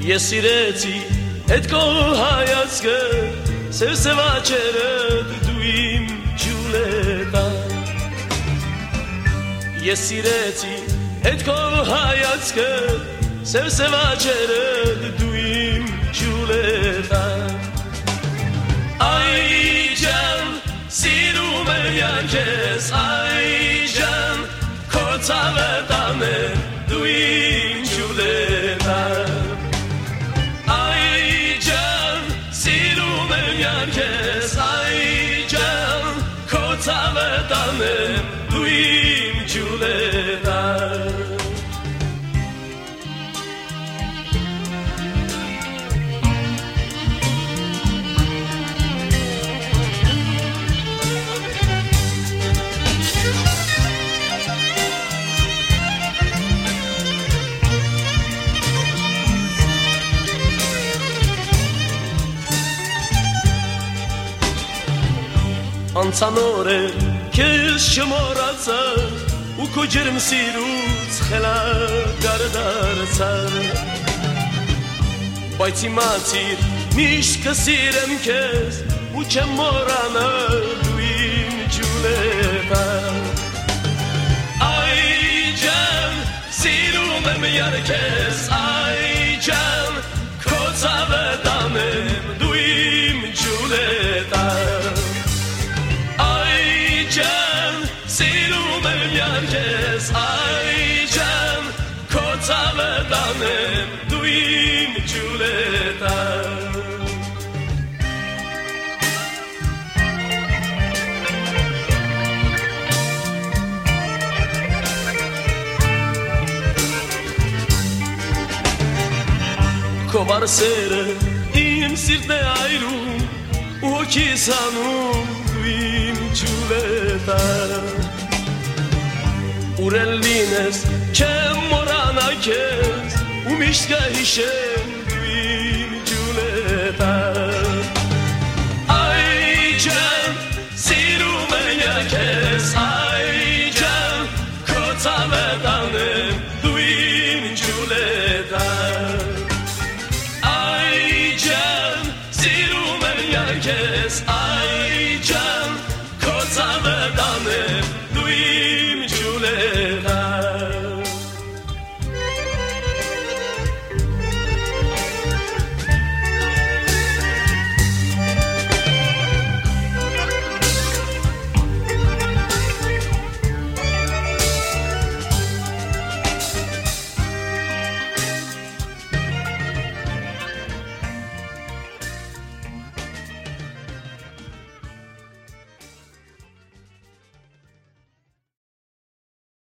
Jesireci et ko hayatske se vačeret duim Giulietta. Jesireci et ko hayatske se vačeret duim Giulietta. Ay can sirume yankes ay can kotavetame duim Giulietta. Herkes aycan kotavedanem duim Giulietta. Անցանորը քեզ շմորացա ու քո ջերմ սիրուց խելագար դարձա բայց իմացիր միշտ կսիրեմ քեզ ու չեմ մոռանալ դու իմ Giulietta. Այ ջան սիրում եմ երգես այ ջան քո ցավետամ եմ դու իմ Giulietta. Herkes aycan kotavedanem duim Giulietta. Kovar sere im sirte ayrum u kisanum duim Giulietta. Urellines che morana kes u mishka hishem